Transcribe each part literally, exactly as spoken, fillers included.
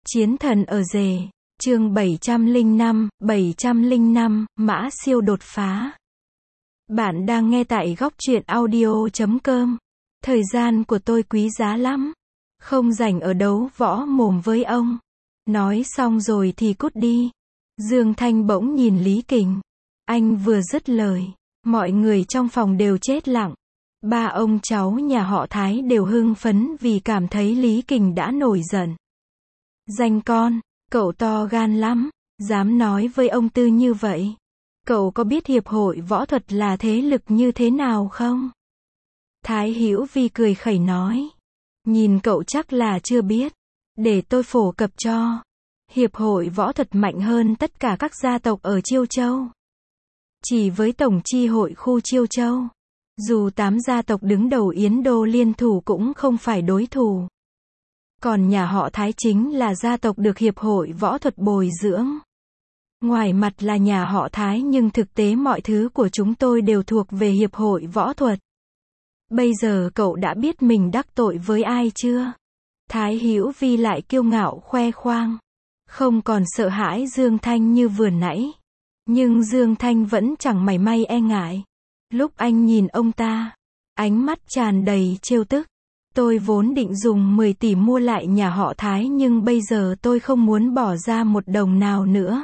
Chiến thần ở rể, chương bảy trăm lẻ năm, bảy trăm lẻ năm, Mã Siêu đột phá. Bạn đang nghe tại góc truyện audio chấm com. Thời gian của tôi quý giá lắm. Không rảnh ở đấu võ mồm với ông. Nói xong rồi thì cút đi. Dương Thanh bỗng nhìn Lý Kình. Anh vừa dứt lời, mọi người trong phòng đều chết lặng. Ba ông cháu nhà họ Thái đều hưng phấn vì cảm thấy Lý Kình đã nổi giận. Danh con, cậu to gan lắm, dám nói với ông Tư như vậy. Cậu có biết hiệp hội võ thuật là thế lực như thế nào không? Thái Hữu Vi cười khẩy nói. Nhìn cậu chắc là chưa biết. Để tôi phổ cập cho. Hiệp hội võ thuật mạnh hơn tất cả các gia tộc ở Chiêu Châu. Chỉ với tổng chi hội khu Chiêu Châu, dù tám gia tộc đứng đầu Yến Đô liên thủ cũng không phải đối thủ. Còn nhà họ Thái chính là gia tộc được hiệp hội võ thuật bồi dưỡng. Ngoài mặt là nhà họ Thái nhưng thực tế mọi thứ của chúng tôi đều thuộc về hiệp hội võ thuật. Bây giờ cậu đã biết mình đắc tội với ai chưa? Thái Hữu Vi lại kiêu ngạo khoe khoang. Không còn sợ hãi Dương Thanh như vừa nãy. Nhưng Dương Thanh vẫn chẳng mảy may e ngại. Lúc anh nhìn ông ta, ánh mắt tràn đầy trêu tức. Tôi vốn định dùng mười tỷ mua lại nhà họ Thái nhưng bây giờ tôi không muốn bỏ ra một đồng nào nữa.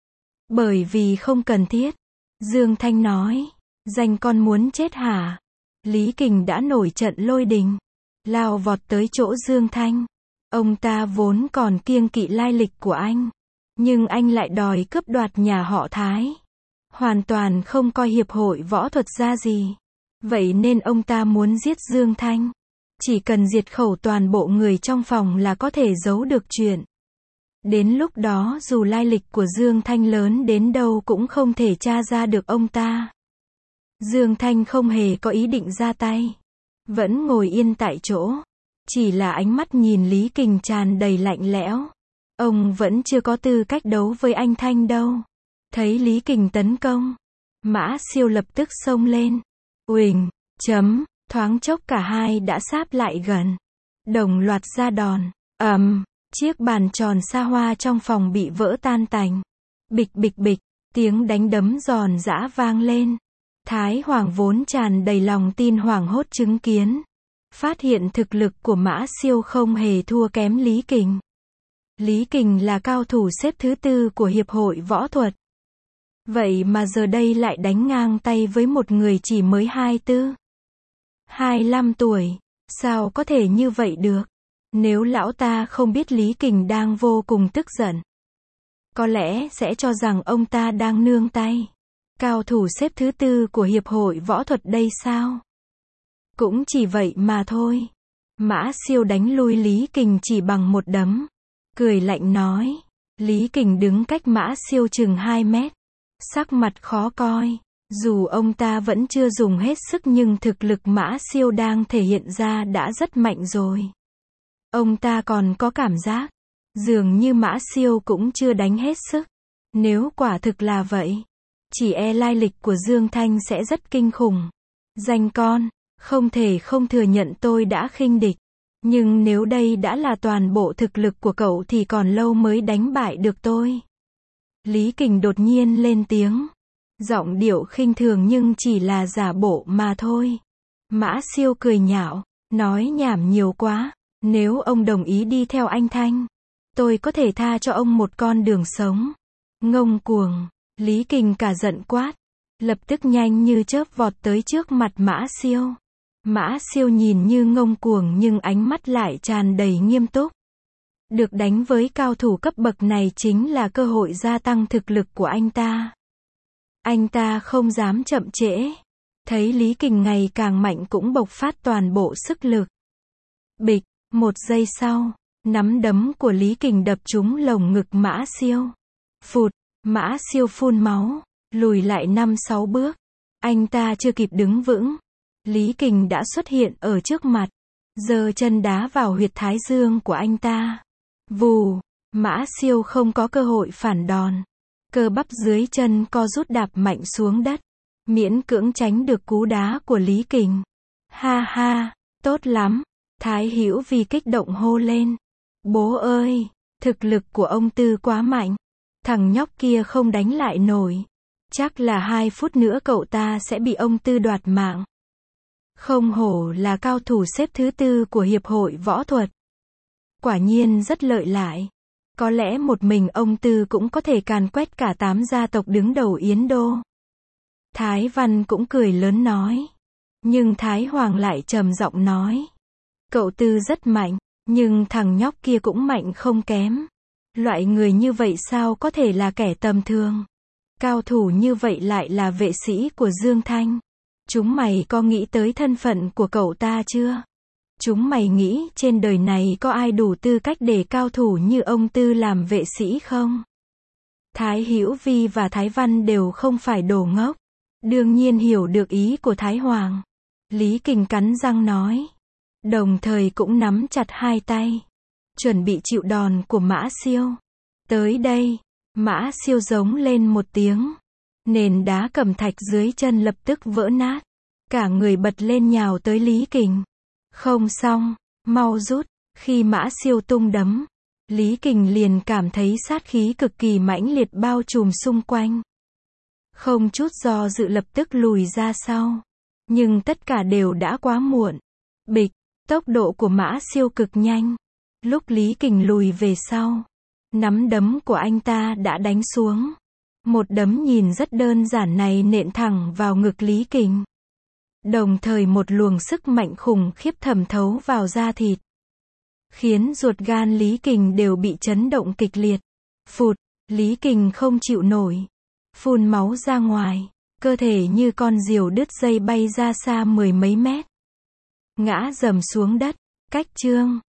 Bởi vì không cần thiết. Dương Thanh nói. Danh con muốn chết hả? Lý Kình đã nổi trận lôi đình. Lao vọt tới chỗ Dương Thanh. Ông ta vốn còn kiêng kỵ lai lịch của anh. Nhưng anh lại đòi cướp đoạt nhà họ Thái. Hoàn toàn không coi hiệp hội võ thuật ra gì. Vậy nên ông ta muốn giết Dương Thanh. Chỉ cần diệt khẩu toàn bộ người trong phòng là có thể giấu được chuyện. Đến lúc đó dù lai lịch của Dương Thanh lớn đến đâu cũng không thể tra ra được ông ta. Dương Thanh không hề có ý định ra tay. Vẫn ngồi yên tại chỗ. Chỉ là ánh mắt nhìn Lý Kình tràn đầy lạnh lẽo. Ông vẫn chưa có tư cách đấu với anh Thanh đâu. Thấy Lý Kình tấn công, Mã Siêu lập tức xông lên. Uỳnh, chấm, thoáng chốc cả hai đã sáp lại gần. Đồng loạt ra đòn. ầm, um, chiếc bàn tròn xa hoa trong phòng bị vỡ tan tành. Bịch bịch bịch, tiếng đánh đấm giòn giã vang lên. Thái Hoàng vốn tràn đầy lòng tin hoảng hốt chứng kiến. Phát hiện thực lực của Mã Siêu không hề thua kém Lý Kình. Lý Kình là cao thủ xếp thứ tư của hiệp hội võ thuật. Vậy mà giờ đây lại đánh ngang tay với một người chỉ mới hai mươi tư, hai mươi lăm tuổi. Sao có thể như vậy được? Nếu lão ta không biết Lý Kình đang vô cùng tức giận, có lẽ sẽ cho rằng ông ta đang nương tay. Cao thủ xếp thứ tư của hiệp hội võ thuật đây sao? Cũng chỉ vậy mà thôi. Mã Siêu đánh lui Lý Kình chỉ bằng một đấm. Cười lạnh nói. Lý Kình đứng cách Mã Siêu chừng hai mét. Sắc mặt khó coi. Dù ông ta vẫn chưa dùng hết sức nhưng thực lực Mã Siêu đang thể hiện ra đã rất mạnh rồi. Ông ta còn có cảm giác dường như Mã Siêu cũng chưa đánh hết sức. Nếu quả thực là vậy, chỉ e lai lịch của Dương Thanh sẽ rất kinh khủng. Danh con, không thể không thừa nhận tôi đã khinh địch. Nhưng nếu đây đã là toàn bộ thực lực của cậu thì còn lâu mới đánh bại được tôi. Lý Kình đột nhiên lên tiếng. Giọng điệu khinh thường nhưng chỉ là giả bộ mà thôi. Mã Siêu cười nhạo, nói nhảm nhiều quá. Nếu ông đồng ý đi theo anh Thanh, tôi có thể tha cho ông một con đường sống. Ngông cuồng, Lý Kình cả giận quát. Lập tức nhanh như chớp vọt tới trước mặt Mã Siêu. Mã Siêu nhìn như ngông cuồng nhưng ánh mắt lại tràn đầy nghiêm túc. Được đánh với cao thủ cấp bậc này chính là cơ hội gia tăng thực lực của anh ta. Anh ta không dám chậm trễ. Thấy Lý Kình ngày càng mạnh cũng bộc phát toàn bộ sức lực. Bịch, một giây sau, nắm đấm của Lý Kình đập trúng lồng ngực Mã Siêu. Phụt, Mã Siêu phun máu, lùi lại năm sáu bước. Anh ta chưa kịp đứng vững. Lý Kình đã xuất hiện ở trước mặt. Giơ chân đá vào huyệt thái dương của anh ta. Vù, Mã Siêu không có cơ hội phản đòn. Cơ bắp dưới chân co rút đạp mạnh xuống đất. Miễn cưỡng tránh được cú đá của Lý Kình. Ha ha, tốt lắm. Thái Hữu Vi kích động hô lên. Bố ơi, Thực lực của ông Tư quá mạnh. Thằng nhóc kia không đánh lại nổi. Chắc là hai phút nữa cậu ta sẽ bị ông Tư đoạt mạng. Không hổ là cao thủ xếp thứ tư của Hiệp hội Võ thuật. Quả nhiên rất lợi hại. Có lẽ một mình ông Tư cũng có thể càn quét cả tám gia tộc đứng đầu Yến Đô. Thái Văn cũng cười lớn nói. Nhưng Thái Hoàng lại trầm giọng nói. Cậu Tư rất mạnh, nhưng thằng nhóc kia cũng mạnh không kém. Loại người như vậy sao có thể là kẻ tầm thường? Cao thủ như vậy lại là vệ sĩ của Dương Thanh. Chúng mày có nghĩ tới thân phận của cậu ta chưa? Chúng mày nghĩ trên đời này có ai đủ tư cách để cao thủ như ông Tư làm vệ sĩ không? Thái Hữu Vi và Thái Văn đều không phải đồ ngốc. Đương nhiên hiểu được ý của Thái Hoàng. Lý Kình cắn răng nói. Đồng thời cũng nắm chặt hai tay. Chuẩn bị chịu đòn của Mã Siêu. Tới đây, Mã Siêu giống lên một tiếng. Nền đá cẩm thạch dưới chân lập tức vỡ nát. Cả người bật lên nhào tới Lý Kình. Không xong, mau rút. Khi Mã Siêu tung đấm, Lý Kình liền cảm thấy sát khí cực kỳ mãnh liệt bao trùm xung quanh. Không chút do dự lập tức lùi ra sau. Nhưng tất cả đều đã quá muộn. Bịch, tốc độ của Mã Siêu cực nhanh. Lúc Lý Kình lùi về sau, nắm đấm của anh ta đã đánh xuống. Một đấm nhìn rất đơn giản này nện thẳng vào ngực Lý Kình. Đồng thời một luồng sức mạnh khủng khiếp thẩm thấu vào da thịt. Khiến ruột gan Lý Kình đều bị chấn động kịch liệt. Phụt, Lý Kình không chịu nổi. Phun máu ra ngoài. Cơ thể như con diều đứt dây bay ra xa mười mấy mét. Ngã rầm xuống đất. Cách chương